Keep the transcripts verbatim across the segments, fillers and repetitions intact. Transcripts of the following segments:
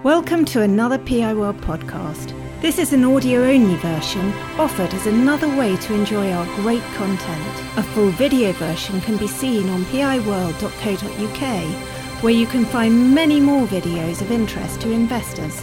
Welcome to another P I World podcast. This is an audio-only version offered as another way to enjoy our great content. A full video version can be seen on p i world dot co dot u k, where you can find many more videos of interest to investors.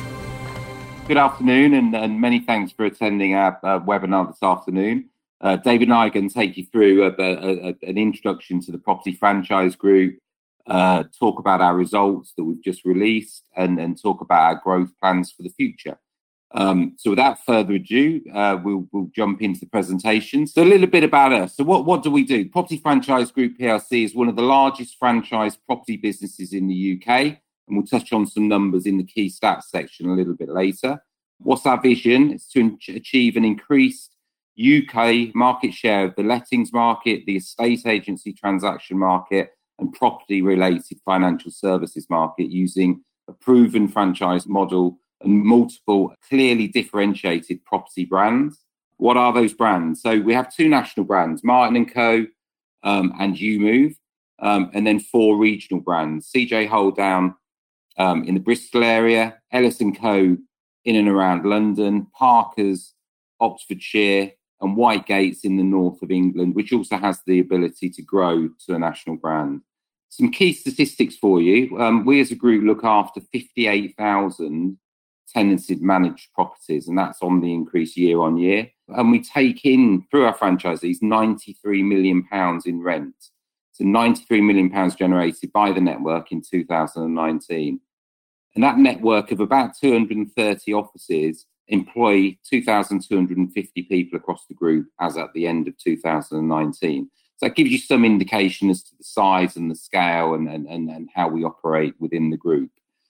Good afternoon, and, and many thanks for attending our uh, webinar this afternoon. Uh, David and I are going to take you through a, a, a, an introduction to the Property Franchise Group, uh, talk about our results that we've just released, and, and talk about our growth plans for the future. Um, so without further ado, uh, we'll, we'll jump into the presentation. So a little bit about us. So what, what do we do? Property Franchise Group P L C is one of the largest franchise property businesses in the U K, and we'll touch on some numbers in the key stats section a little bit later. What's our vision? It's to achieve an increased U K market share of the lettings market, the estate agency transaction market, and property-related financial services market using a proven franchise model and multiple clearly differentiated property brands. What are those brands? So we have two national brands, Martin and Co. Um, and YouMove, um, and then four regional brands, C J Hole down um, in the Bristol area, Ellis and Co. in and around London, Parker's, Oxfordshire, and Whitegates in the north of England, which also has the ability to grow to a national brand. Some key statistics for you. Um, we as a group look after fifty-eight thousand tenanted managed properties, and that's on the increase year on year. And we take in, through our franchisees, ninety-three million pounds in rent. So ninety-three million pounds generated by the network in two thousand nineteen. And that network of about two hundred thirty offices employ two thousand two hundred fifty people across the group as at the end of two thousand nineteen. So that gives you some indication as to the size and the scale and, and, and, and how we operate within the group.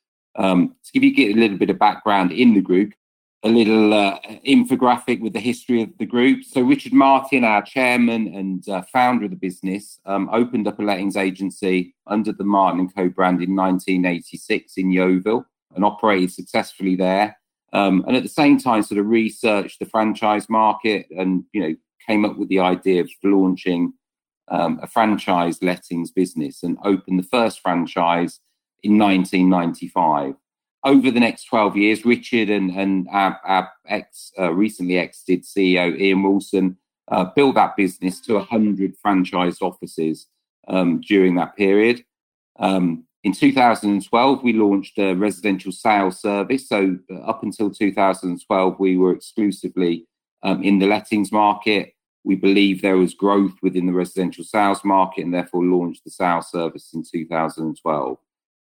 Um, to give you a little bit of background in the group, a little uh, infographic with the history of the group. So Richard Martin, our chairman and uh, founder of the business, um, opened up a lettings agency under the Martin and Co brand in nineteen eighty-six in Yeovil and operated successfully there. Um, and at the same time, sort of researched the franchise market and, you know, came up with the idea of launching um, a franchise lettings business and opened the first franchise in nineteen ninety-five. Over the next twelve years, Richard and, and our, our ex, uh, recently exited C E O, Ian Wilson, uh, built that business to one hundred franchised offices um, during that period. Um, in two thousand twelve, we launched a residential sales service. So uh, up until two thousand twelve, we were exclusively um, in the lettings market. We believe there was growth within the residential sales market and therefore launched the sales service in two thousand twelve.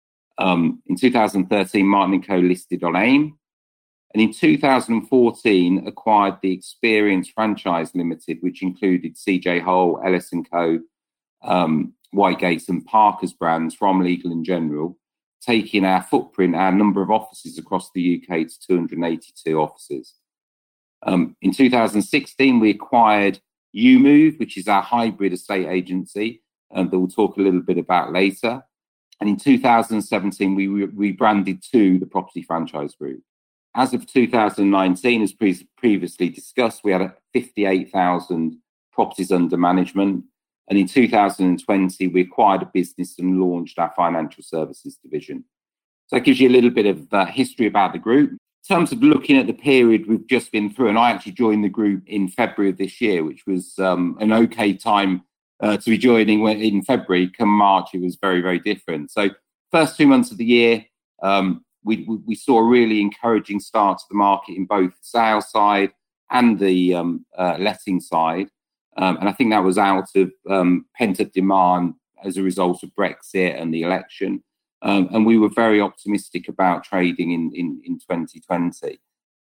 Um, in two thousand thirteen, Martin and Co listed on AIM, and in two thousand fourteen acquired the Experience Franchise Limited, which included C J Hole, Ellis and Co, um, Whitegates and Parker's brands from Legal and General, taking our footprint, our number of offices across the U K to two hundred eighty-two offices. Um, in two thousand sixteen, we acquired YouMove, which is our hybrid estate agency, and that we'll talk a little bit about later. And in two thousand seventeen, we re- rebranded to the Property Franchise Group. As of two thousand nineteen, as pre- previously discussed, we had fifty-eight thousand properties under management. And in two thousand twenty, we acquired a business and launched our financial services division. So that gives you a little bit of uh, history about the group. In terms of looking at the period we've just been through, and I actually joined the group in February of this year, which was um, an okay time Uh, to be joining in February. Come March, it was very, very different. So first two months of the year, um, we, we saw a really encouraging start to the market in both the sales side and the um, uh, letting side. Um, and I think that was out of um, pent-up demand as a result of Brexit and the election. Um, and we were very optimistic about trading in, in, in twenty twenty.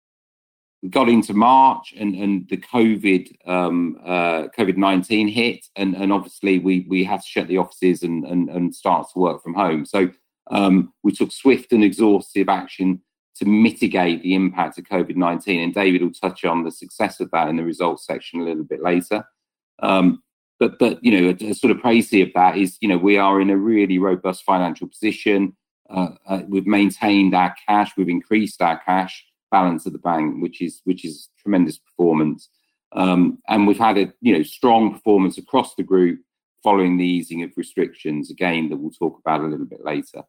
We got into March and, and the COVID um, uh, COVID nineteen hit, and, and obviously we we had to shut the offices and, and, and start to work from home. So um, we took swift and exhaustive action to mitigate the impact of COVID nineteen, and David will touch on the success of that in the results section a little bit later. Um, but but you know, a, a sort of précis of that is, you know, we are in a really robust financial position. Uh, uh, we've maintained our cash, we've increased our cash balance at the bank, which is which is tremendous performance, um, and we've had a you know strong performance across the group following the easing of restrictions, again that we'll talk about a little bit later.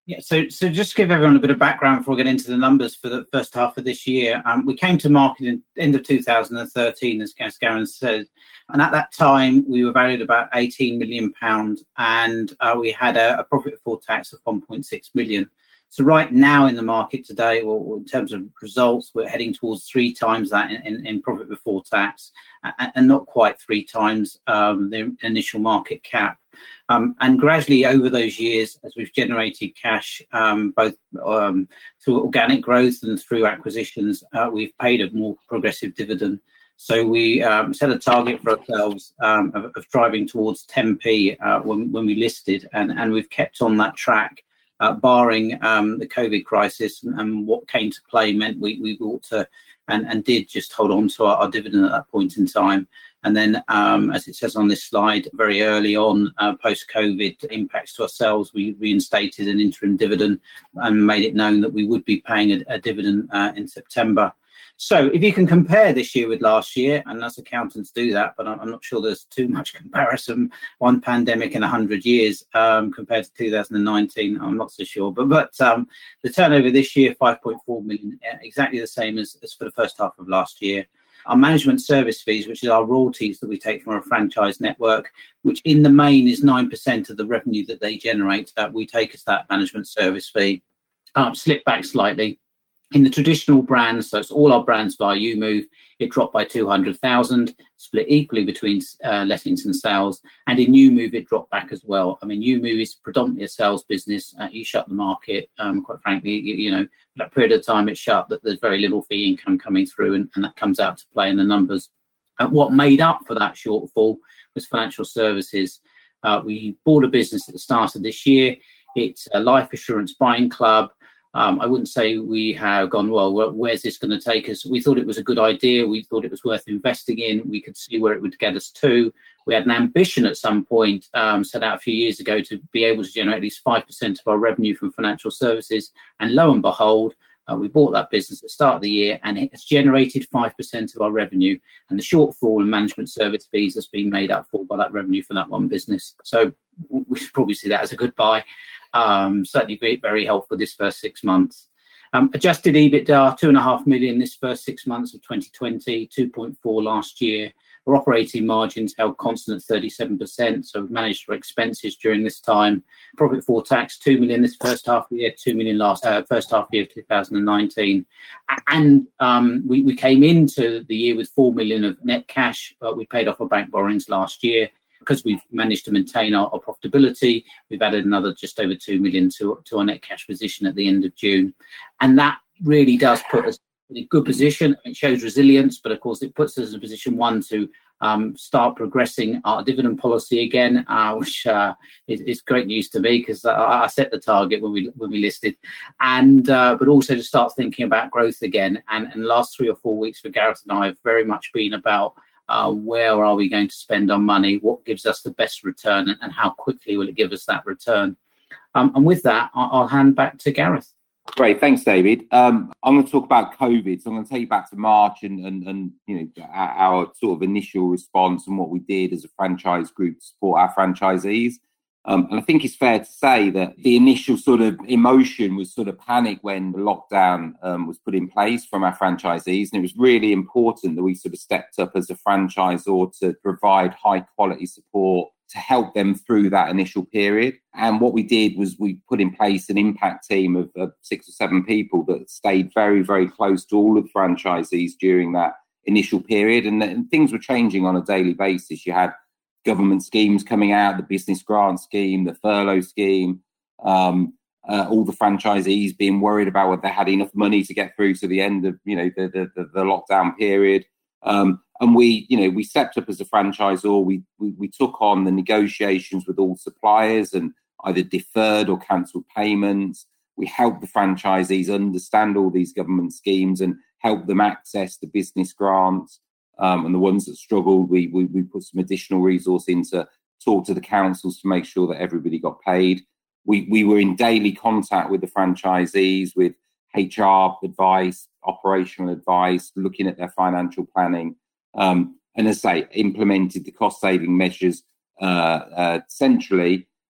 Yeah, so so just to give everyone a bit of background before we get into the numbers for the first half of this year, um, we came to market in end of two thousand thirteen, as Garen said, and at that time we were valued about eighteen million pounds, and uh, we had a, a profit before tax of one point six million. So right now in the market today, well, in terms of results, we're heading towards three times that in, in, in profit before tax, and, and not quite three times um, the initial market cap. Um, and gradually over those years, as we've generated cash, um, both um, through organic growth and through acquisitions, uh, we've paid a more progressive dividend. So we um, set a target for ourselves um, of, of driving towards ten p uh, when, when we listed, and, and we've kept on that track. Uh, barring um, the COVID crisis and, and what came to play meant we, we ought to and, and did just hold on to our, our dividend at that point in time. And then, um, as it says on this slide, very early on, uh, post-COVID impacts to ourselves, we reinstated an interim dividend and made it known that we would be paying a, a dividend uh, in September. So if you can compare this year with last year, and us accountants do that, but I'm not sure there's too much comparison, one pandemic in one hundred years um, compared to two thousand nineteen, I'm not so sure. But but um, the turnover this year, five point four million, exactly the same as, as for the first half of last year. Our management service fees, which is our royalties that we take from our franchise network, which in the main is nine percent of the revenue that they generate, that we take as that management service fee, um, slipped back slightly. In the traditional brands, so it's all our brands via YouMove, it dropped by two hundred thousand, split equally between uh, lettings and sales. And in YouMove, it dropped back as well. I mean, YouMove is predominantly a sales business. Uh, you shut the market, um, quite frankly, you, you know, that period of time it's shut, that there's very little fee income coming through, and, and that comes out to play in the numbers. Uh, what made up for that shortfall was financial services. Uh, we bought a business at the start of this year. It's a life assurance buying club. Um, I wouldn't say we have gone, well, where's this going to take us? We thought it was a good idea. We thought it was worth investing in. We could see where it would get us to. We had an ambition at some point, um, set out a few years ago, to be able to generate at least five percent of our revenue from financial services. And lo and behold, uh, we bought that business at the start of the year, and it has generated five percent of our revenue. And the shortfall in management service fees has been made up for by that revenue from that one business. So we should probably see that as a good buy. Um, certainly very, very helpful this first six months. Um, adjusted EBITDA, two and a half million this first six months of twenty twenty, two point four last year. Our operating margins held constant at thirty-seven percent, so we've managed our expenses during this time. Profit before tax, two million this first half of the year, two million last uh, first half of the year of two thousand nineteen. And um, we, we came into the year with four million of net cash, but we paid off our bank borrowings last year. Because we've managed to maintain our, our profitability, we've added another just over two million to, to our net cash position at the end of June. And that really does put us in a good position. It shows resilience, but of course it puts us in a position, one, to um, start progressing our dividend policy again, uh, which uh, is, is great news to me, because I, I set the target when we when we listed, and uh, but also to start thinking about growth again. And, and the last three or four weeks for Gareth and I have very much been about Uh, where are we going to spend our money? What gives us the best return, and, and how quickly will it give us that return? Um, and with that, I'll, I'll hand back to Gareth. Great, thanks, David. Um, I'm going to talk about COVID. So I'm going to take you back to March and and, and you know our, our sort of initial response and what we did as a franchise group to support our franchisees. Um, and I think it's fair to say that the initial sort of emotion was sort of panic when the lockdown um, was put in place from our franchisees. And it was really important that we sort of stepped up as a franchisor to provide high quality support to help them through that initial period. And what we did was we put in place an impact team of, of six or seven people that stayed very, very close to all of the franchisees during that initial period. And, and things were changing on a daily basis. You had government schemes coming out, the business grant scheme, the furlough scheme, um, uh, all the franchisees being worried about whether they had enough money to get through to the end of, you know, the the, the, the lockdown period. Um, and we, you know, we stepped up as a franchisor. We, we we took on the negotiations with all suppliers and either deferred or cancelled payments. We helped the franchisees understand all these government schemes and help them access the business grants. Um, and the ones that struggled, we, we we put some additional resource in to talk to the councils to make sure that everybody got paid. We we were in daily contact with the franchisees, with H R advice, operational advice, looking at their financial planning, um, and as I say, implemented the cost saving measures uh, uh, centrally,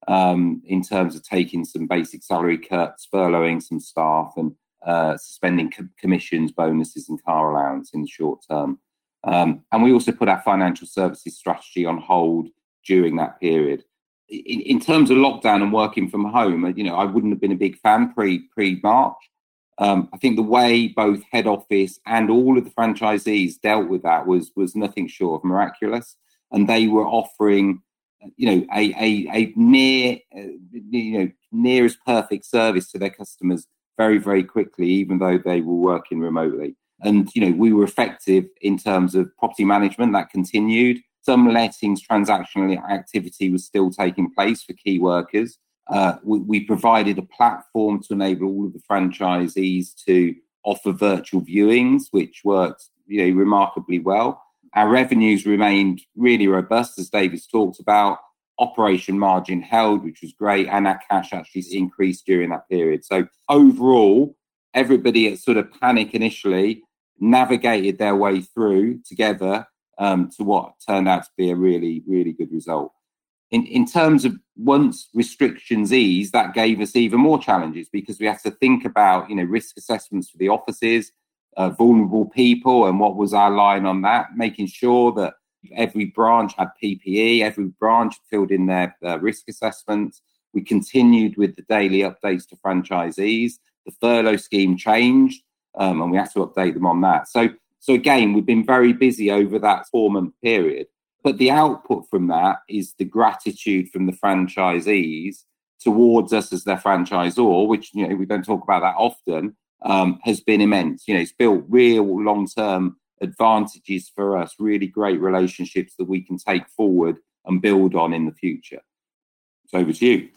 um, in terms of taking some basic salary cuts, furloughing some staff, and uh, suspending co- commissions, bonuses, and car allowance in the short term. Um, and we also put our financial services strategy on hold during that period. In, in terms of lockdown and working from home, you know, I wouldn't have been a big fan pre pre March. Um, I think the way both head office and all of the franchisees dealt with that was was nothing short of miraculous, and they were offering, you know, a a, a near uh, you know near as perfect service to their customers very very quickly, even though they were working remotely. And you know, we were effective in terms of property management. That continued. Some lettings transactional activity was still taking place for key workers. Uh, we, we provided a platform to enable all of the franchisees to offer virtual viewings, which worked, you know, remarkably well. Our revenues remained really robust, as David's talked about. Operation margin held, which was great, and our cash actually increased during that period. So overall, everybody at sort of panic initially navigated their way through together um, to what turned out to be a really, really good result. In, in terms of once restrictions eased, that gave us even more challenges because we had to think about, you know, risk assessments for the offices, uh, vulnerable people, and what was our line on that, making sure that every branch had P P E, every branch filled in their uh, risk assessments. We continued with the daily updates to franchisees. The furlough scheme changed, um, and we had to update them on that. So, so again, we've been very busy over that four-month period. But the output from that is the gratitude from the franchisees towards us as their franchisor, which, you know, we don't talk about that often, um, has been immense. You know, it's built real long-term advantages for us, really great relationships that we can take forward and build on in the future. So over to you.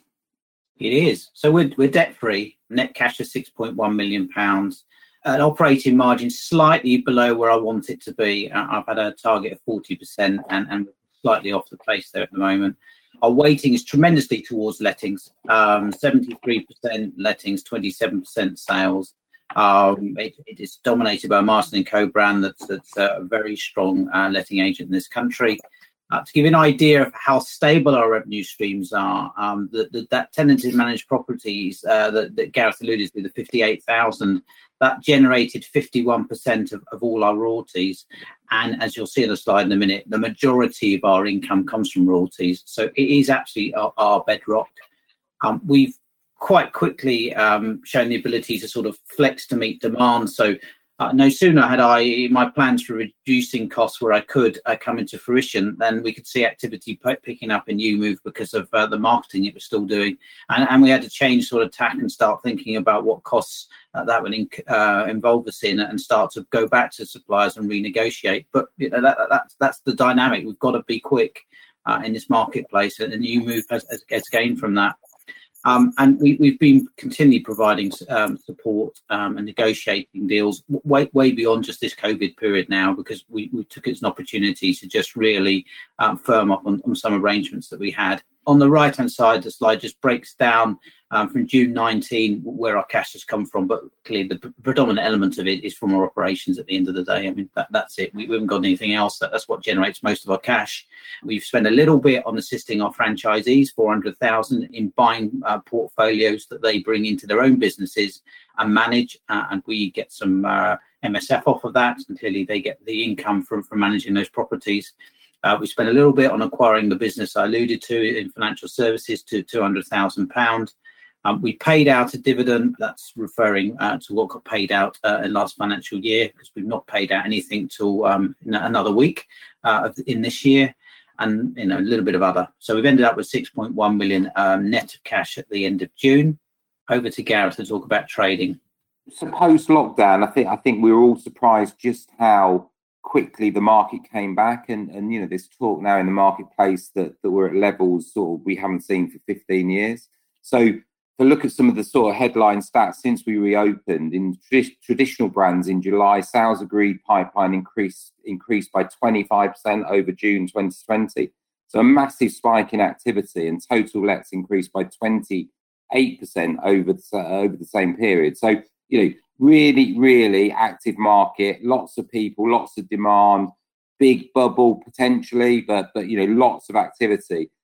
It is. So we're, we're debt-free, net cash of six point one million pounds. An operating margin slightly below where I want it to be. Uh, I've had a target of forty percent and, and slightly off the pace there at the moment. Our weighting is tremendously towards lettings, um, seventy-three percent lettings, twenty-seven percent sales. Um, it, it is dominated by a Marston and Co brand that's, that's a very strong uh, letting agent in this country. Uh, to give you an idea of how stable our revenue streams are, um, the, the, that tenanted managed properties uh, that, that Gareth alluded to, the fifty-eight thousand, that generated fifty-one percent of, of all our royalties. And as you'll see in the slide in a minute, the majority of our income comes from royalties. So it is actually our, our bedrock. Um, we've quite quickly um, shown the ability to sort of flex to meet demand. So uh, no sooner had I my plans for reducing costs where I could uh, come into fruition, then we could see activity p- picking up in UMove because of uh, the marketing it was still doing. And, and we had to change sort of tack and start thinking about what costs uh, that would inc- uh, involve us in, and start to go back to suppliers and renegotiate. But you know, that, that, that's, that's the dynamic. We've got to be quick uh, in this marketplace, and, and UMove has, has, has gained from that. Um, and we, we've been continually providing um, support um, and negotiating deals way, way beyond just this COVID period now, because we, we took it as an opportunity to just really um, firm up on, on some arrangements that we had. On the right-hand side, the slide just breaks down um, from June nineteen where our cash has come from, but clearly the p- predominant element of it is from our operations at the end of the day. I mean, that, that's it. We, we haven't got anything else. That, that's what generates most of our cash. We've spent a little bit on assisting our franchisees, four hundred thousand, in buying uh, portfolios that they bring into their own businesses and manage, uh, and we get some uh, M S F off of that, and clearly they get the income from, from managing those properties. Uh, we spent a little bit on acquiring the business I alluded to in financial services to two hundred thousand pounds. Um, we paid out a dividend. That's referring uh, to what got paid out uh, in last financial year, because we've not paid out anything till um, another week uh, in this year, and you know, a little bit of other. So we've ended up with six point one million um, net of cash at the end of June. Over to Gareth to talk about trading. So post lockdown, I think I think we were all surprised just how quickly the market came back, and and you know, there's talk now in the marketplace that that we're at levels sort of we haven't seen for fifteen years. So to look at some of the sort of headline stats since we reopened, in trad- traditional brands in July, sales agreed pipeline increased increased by twenty-five percent over June twenty twenty. So a massive spike in activity, and total lets increased by twenty-eight percent over the, uh, over the same period. So, you know, really, really active market, lots of people, lots of demand, big bubble potentially, but, but you know, lots of activity.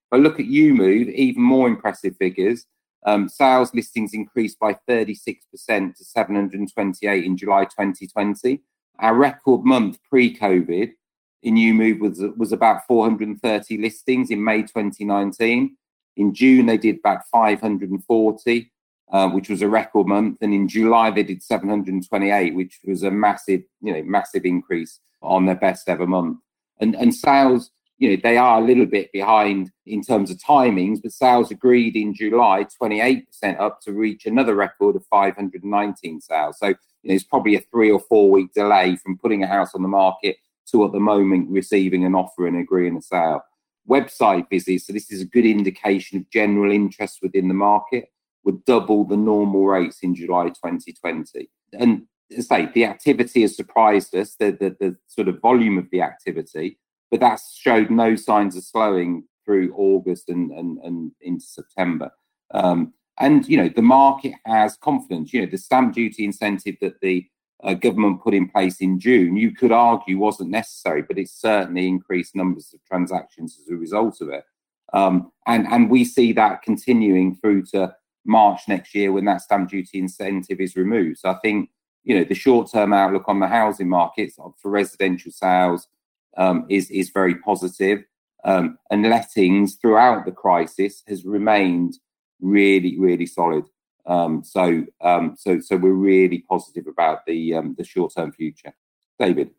If I look at YouMove, even more impressive figures. Um, sales listings increased by thirty-six percent to seven hundred twenty-eight in July twenty twenty. Our record month pre-COVID in YouMove was, was about four hundred thirty listings in May twenty nineteen. In June, they did about five hundred forty, uh, which was a record month. And in July, they did seven hundred twenty-eight, which was a massive, you know, massive increase on their best ever month. And, and sales, you know, they are a little bit behind in terms of timings, but sales agreed in July, twenty-eight percent up to reach another record of five hundred nineteen sales. So, you know, it's probably a three or four week delay from putting a house on the market to at the moment receiving an offer and agreeing a sale. Website visits, so this is a good indication of general interest within the market, would double the normal rates in July twenty twenty. And as I say, the activity has surprised us, the, the, the sort of volume of the activity, but that's showed no signs of slowing through August and, and, and into September. Um, and, you know, the market has confidence. You know, the stamp duty incentive that the uh, government put in place in June, you could argue wasn't necessary, but it certainly increased numbers of transactions as a result of it. Um, and, and we see that continuing through to March next year when that stamp duty incentive is removed. So I think, you know, the short-term outlook on the housing markets for residential sales Um, is is very positive, um, and lettings throughout the crisis has remained really, really solid. Um, so, um, so, so we're really positive about the um, the short term future. David,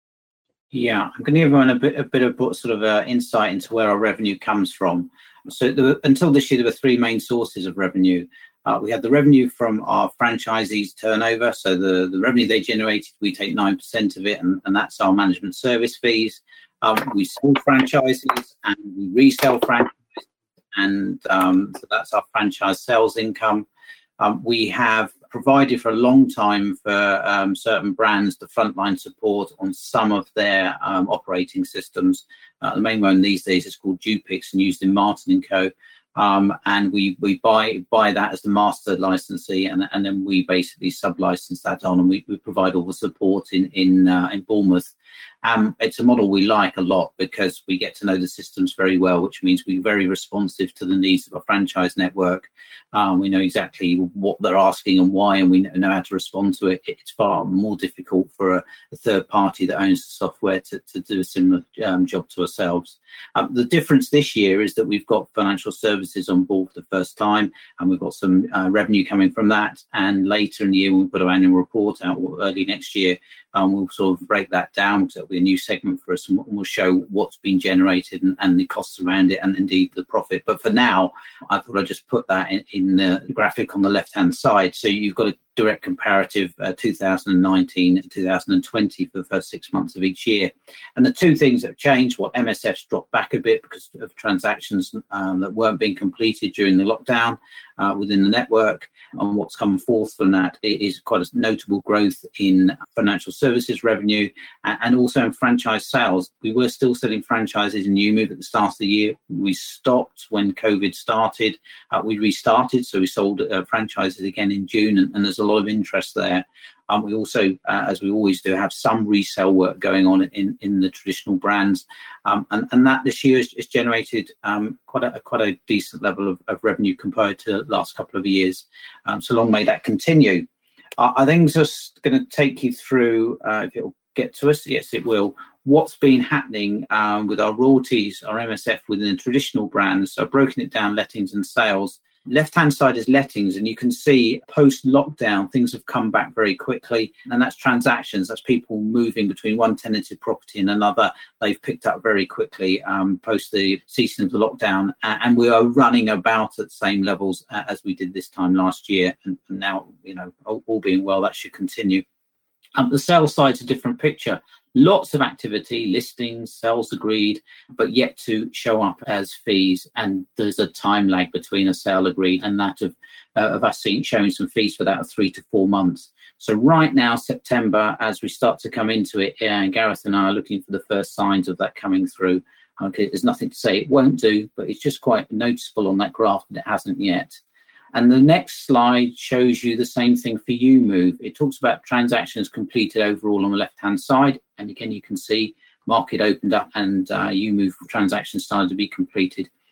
yeah, I'm going to give everyone a bit a bit of sort of uh, insight into where our revenue comes from. So, there were, until this year, there were three main sources of revenue. Uh, we had the revenue from our franchisees' turnover. So the, the revenue they generated, we take nine percent of it, and, and that's our management service fees. Um, we sell franchises and we resell franchises, and um, so that's our franchise sales income. Um, we have provided for a long time for um, certain brands the frontline support on some of their um, operating systems. Uh, the main one these days is called Dupix and used in Martin and Co. Um, and we we buy buy that as the master licensee, and and then we basically sub-license that on, and we, we provide all the support in in uh, in Bournemouth. Um, it's a model we like a lot because we get to know the systems very well, which means we're very responsive to the needs of our franchise network. Um, we know exactly what they're asking and why, and we know how to respond to it. It's far more difficult for a, a third party that owns the software to, to do a similar um, job to ourselves. Um, the difference this year is that we've got financial services on board for the first time, and we've got some uh, revenue coming from that. And later in the year, when we put our annual report out early next year, um, we'll sort of break that down, because it'll be a new segment for us, and we'll show what's been generated and, and the costs around it, and indeed the profit. But for now, I thought I'd just put that in, in the graphic on the left-hand side. So you've got a direct comparative, uh, two thousand nineteen and two thousand twenty for the first six months of each year. And the two things that have changed, well, M S F's dropped back a bit because of transactions um, that weren't being completed during the lockdown uh, within the network. And what's come forth from that is quite a notable growth in financial services revenue and, and also in franchise sales. We were still selling franchises in YouMove at the start of the year. We stopped when COVID started. Uh, we restarted, so we sold uh, franchises again in June, and, and there's a lot of interest there. Um, we also, uh, as we always do, have some resale work going on in, in the traditional brands, um, and, and that this year has, has generated um, quite a quite a decent level of, of revenue compared to the last couple of years. Um, so long may that continue. Uh, I think just going to take you through, uh, if it'll get to us, yes, it will. What's been happening um, with our royalties, our M S F within the traditional brands? So I've broken it down, lettings and sales. Left-hand side is lettings, and you can see post-lockdown, things have come back very quickly, and that's transactions. That's people moving between one tenanted property and another. They've picked up very quickly um, post the ceasing of the lockdown, and we are running about at the same levels as we did this time last year, and now, you know, all, all being well, that should continue. Um, the sales side's a different picture. Lots of activity, listings, sales agreed, but yet to show up as fees. And there's a time lag between a sale agreed and that of, uh, of us seeing, showing some fees for that of three to four months. So right now, September, as we start to come into it, and Gareth and I are looking for the first signs of that coming through. Okay, there's nothing to say it won't do, but it's just quite noticeable on that graph that it hasn't yet. And the next slide shows you the same thing for YouMove. It talks about transactions completed overall on the left-hand side. And again, you can see market opened up and uh, YouMove transactions started to be completed.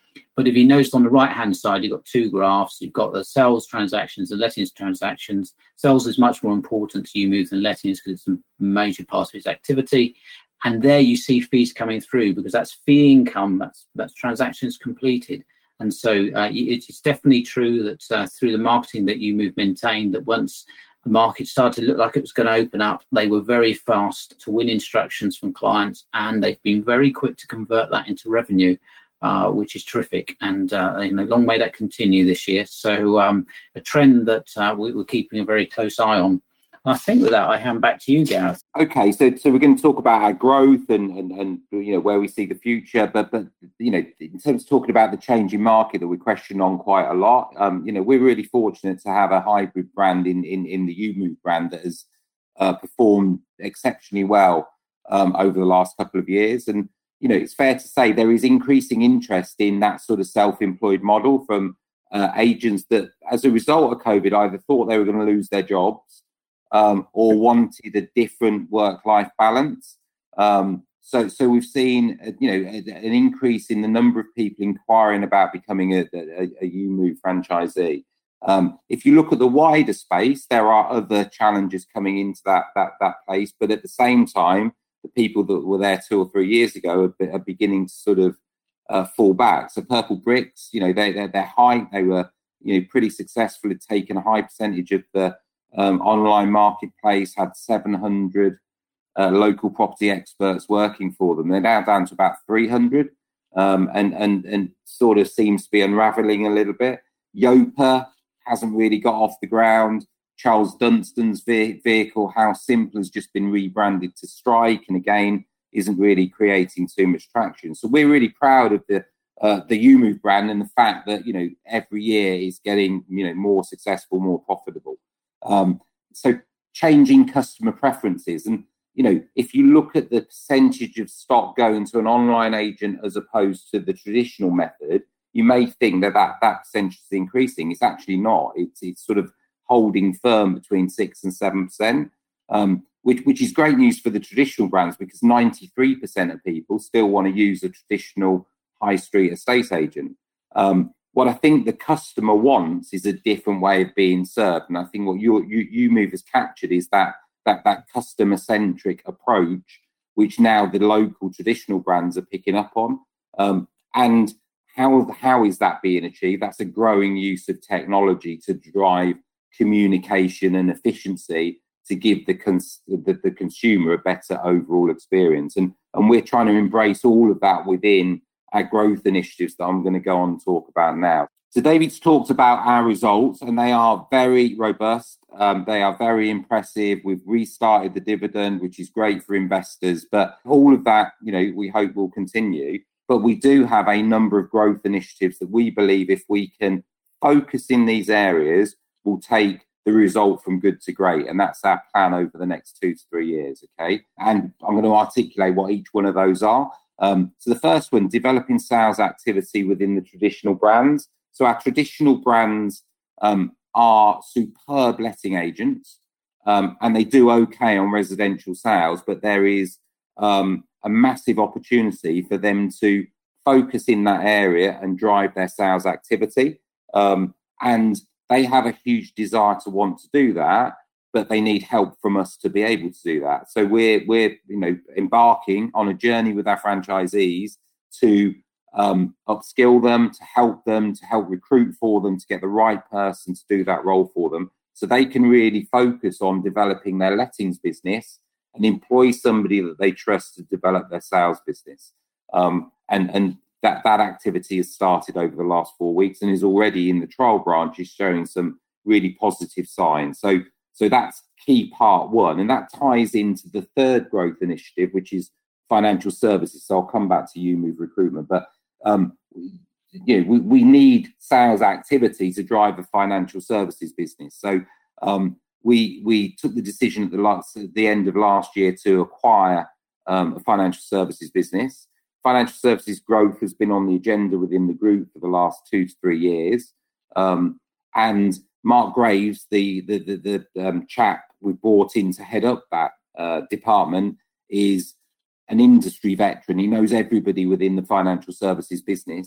But if you notice on the right-hand side, you've got two graphs. You've got the sales transactions and lettings transactions. Sales is much more important to YouMove than lettings because it's a major part of its activity. And there you see fees coming through because that's fee income, that's, that's transactions completed. And so uh, it's definitely true that uh, through the marketing that YouMove maintained, that once the market started to look like it was going to open up, they were very fast to win instructions from clients, and they've been very quick to convert that into revenue, uh, which is terrific. And uh, you know, long may that continue this year. So um, a trend that uh, we, we're keeping a very close eye on. I think with that, I hand back to you, Gareth. Okay, so so we're going to talk about our growth and and, and you know where we see the future, but but you know in terms of talking about the changing market that we question on quite a lot, um, you know we're really fortunate to have a hybrid brand in in, in the YouMove brand that has uh, performed exceptionally well um, over the last couple of years, and you know it's fair to say there is increasing interest in that sort of self-employed model from uh, agents that, as a result of COVID, either thought they were going to lose their jobs. Um, or wanted a different work-life balance. Um, so, so we've seen, uh, you know, a, an increase in the number of people inquiring about becoming a, a, a YouMove franchisee. Um, if you look at the wider space, there are other challenges coming into that that that place, but at the same time, the people that were there two or three years ago are, are beginning to sort of uh, fall back. So, Purple Bricks, you know, they, they're their height, they were, you know, pretty successful at taking a high percentage of the Um, online marketplace, had seven hundred uh, local property experts working for them. They're now down to about three hundred, um, and and and sort of seems to be unraveling a little bit. Yopa hasn't really got off the ground. Charles Dunstan's ve- vehicle, House Simple, has just been rebranded to Strike, and again isn't really creating too much traction. So we're really proud of the uh, the YouMove brand and the fact that you know every year is getting you know more successful, more profitable. Um, so changing customer preferences, and you know, if you look at the percentage of stock going to an online agent as opposed to the traditional method, you may think that that, that percentage is increasing. It's actually not. It's it's sort of holding firm between six and seven percent, um, which which is great news for the traditional brands because ninety-three percent of people still want to use a traditional high street estate agent. Um, What I think the customer wants is a different way of being served, and I think what you you YouMove has captured is that that that customer centric approach, which now the local traditional brands are picking up on. Um, and how how is that being achieved? That's a growing use of technology to drive communication and efficiency to give the cons- the, the consumer a better overall experience, and and we're trying to embrace all of that within our growth initiatives that I'm going to go on and talk about now. So David's talked about our results, and they are very robust. Um, they are very impressive. We've restarted the dividend, which is great for investors. But all of that, you know, we hope will continue. But we do have a number of growth initiatives that we believe if we can focus in these areas will take the result from good to great. And that's our plan over the next two to three years, okay? And I'm going to articulate what each one of those are. Um, so the first one, developing sales activity within the traditional brands. So our traditional brands um, are superb letting agents, um, and they do okay on residential sales, but there is um, a massive opportunity for them to focus in that area and drive their sales activity. Um, and they have a huge desire to want to do that, but they need help from us to be able to do that. So we're we're you know embarking on a journey with our franchisees to um, upskill them, to help them, to help recruit for them, to get the right person to do that role for them, so they can really focus on developing their lettings business and employ somebody that they trust to develop their sales business. Um, and and that that activity has started over the last four weeks and is already in the trial branches showing some really positive signs. So. So that's key part one. And that ties into the third growth initiative, which is financial services. So I'll come back to YouMove recruitment. But um, you know, we, we need sales activity to drive a financial services business. So um, we we took the decision at the, last, at the end of last year to acquire um, a financial services business. Financial services growth has been on the agenda within the group for the last two to three years. Um, and Mark Graves, the the the, the um, chap we brought in to head up that uh, department, is an industry veteran. He knows everybody within the financial services business,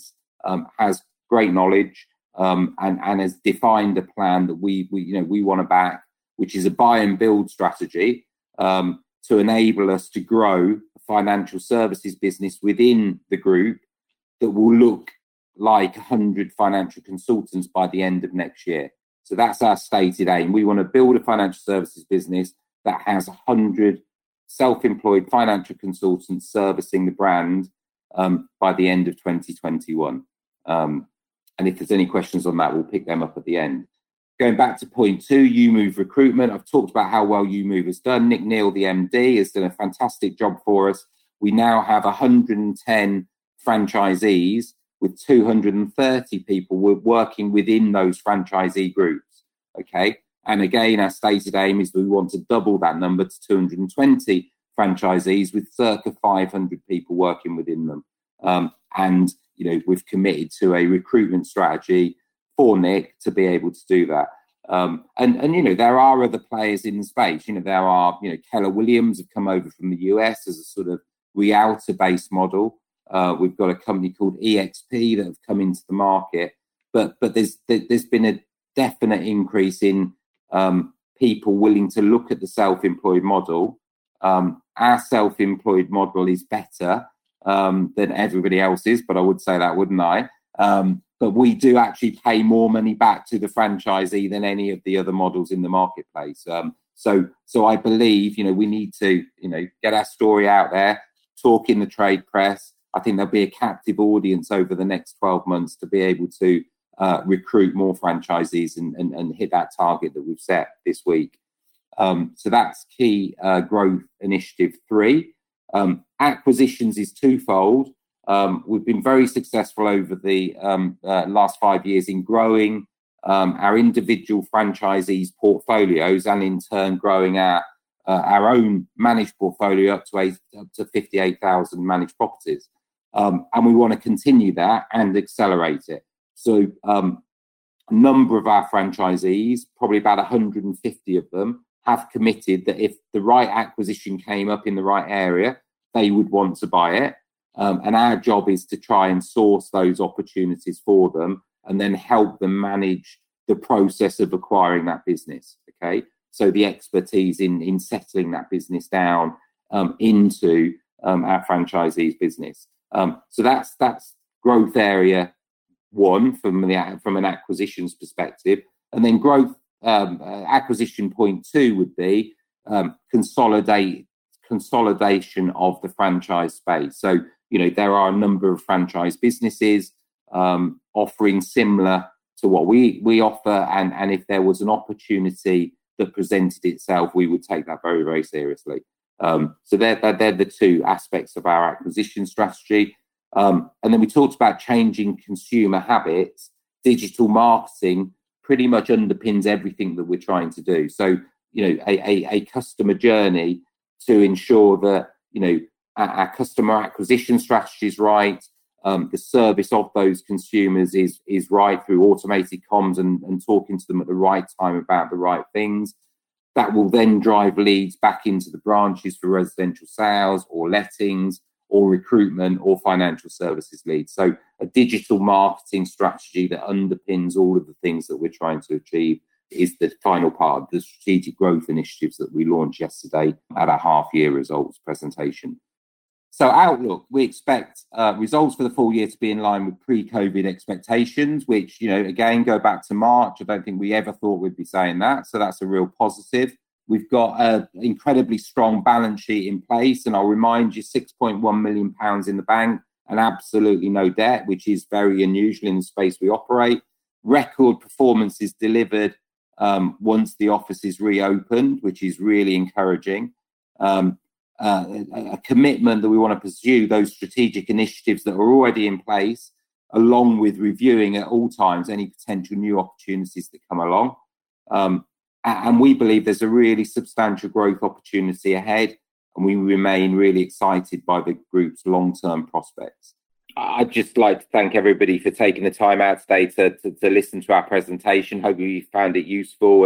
um, has great knowledge um, and, and has defined a plan that we, we you know we want to back, which is a buy and build strategy um, to enable us to grow a financial services business within the group that will look like one hundred financial consultants by the end of next year. So that's our stated aim. We want to build a financial services business that has one hundred self-employed financial consultants servicing the brand um, by the end of twenty twenty-one. Um, and if there's any questions on that, we'll pick them up at the end. Going back to point two, UMove recruitment. I've talked about how well UMove has done. Nick Neal, the M D, has done a fantastic job for us. We now have one hundred ten franchisees with two hundred thirty people working within those franchisee groups. Okay. And again, our stated aim is that we want to double that number to two hundred twenty franchisees with circa five hundred people working within them. Um, and, you know, we've committed to a recruitment strategy for Nick to be able to do that. Um, and, and, you know, there are other players in the space. You know, there are, you know, Keller Williams have come over from the U S as a sort of Rialta-based model. Uh, we've got a company called E X P that have come into the market. But but there's there's been a definite increase in um, people willing to look at the self-employed model. Um, our self-employed model is better um, than everybody else's, but I would say that, wouldn't I? Um, but we do actually pay more money back to the franchisee than any of the other models in the marketplace. Um, so, so I believe, you know, we need to, you know, get our story out there, talk in the trade press. I think there'll be a captive audience over the next twelve months to be able to uh, recruit more franchisees and, and, and hit that target that we've set this week. Um, so that's key uh, growth initiative three. Um, acquisitions is twofold. Um, we've been very successful over the um, uh, last five years in growing um, our individual franchisees' portfolios and in turn growing our uh, our own managed portfolio up to eight, up to fifty-eight thousand managed properties. Um, and we want to continue that and accelerate it. So um, a number of our franchisees, probably about one hundred fifty of them, have committed that if the right acquisition came up in the right area, they would want to buy it. Um, and our job is to try and source those opportunities for them and then help them manage the process of acquiring that business. Okay. So the expertise in, in settling that business down um, into um, our franchisees' business. Um, so that's that's growth area one from the from an acquisitions perspective, and then growth um, uh, acquisition point two would be um, consolidate consolidation of the franchise space. So you know there are a number of franchise businesses um, offering similar to what we we offer, and and if there was an opportunity that presented itself, we would take that very very seriously. Um, so they're, they're, they're the two aspects of our acquisition strategy. Um, and then we talked about changing consumer habits. Digital marketing pretty much underpins everything that we're trying to do. So, you know, a, a, a customer journey to ensure that, you know, our, our customer acquisition strategy is right. Um, the service of those consumers is, is right through automated comms and, and talking to them at the right time about the right things. That will then drive leads back into the branches for residential sales or lettings or recruitment or financial services leads. So a digital marketing strategy that underpins all of the things that we're trying to achieve is the final part of the strategic growth initiatives that we launched yesterday at our half year results presentation. So outlook, we expect uh, results for the full year to be in line with pre-COVID expectations, which, you know, again, go back to March. I don't think we ever thought we'd be saying that. So that's a real positive. We've got an incredibly strong balance sheet in place. And I'll remind you, six point one million pounds in the bank and absolutely no debt, which is very unusual in the space we operate. Record performances delivered um, once the office is reopened, which is really encouraging. Um, Uh, a, a commitment that we want to pursue those strategic initiatives that are already in place, along with reviewing at all times any potential new opportunities that come along. Um, and we believe there's a really substantial growth opportunity ahead, and we remain really excited by the group's long-term prospects. I'd just like to thank everybody for taking the time out today to, to, to listen to our presentation. Hope you found it useful, and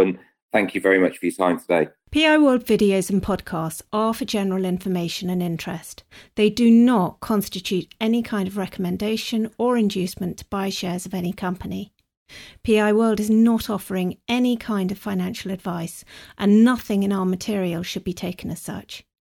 Thank you very much for your time today. P I World videos and podcasts are for general information and interest. They do not constitute any kind of recommendation or inducement to buy shares of any company. P I World is not offering any kind of financial advice, and nothing in our material should be taken as such.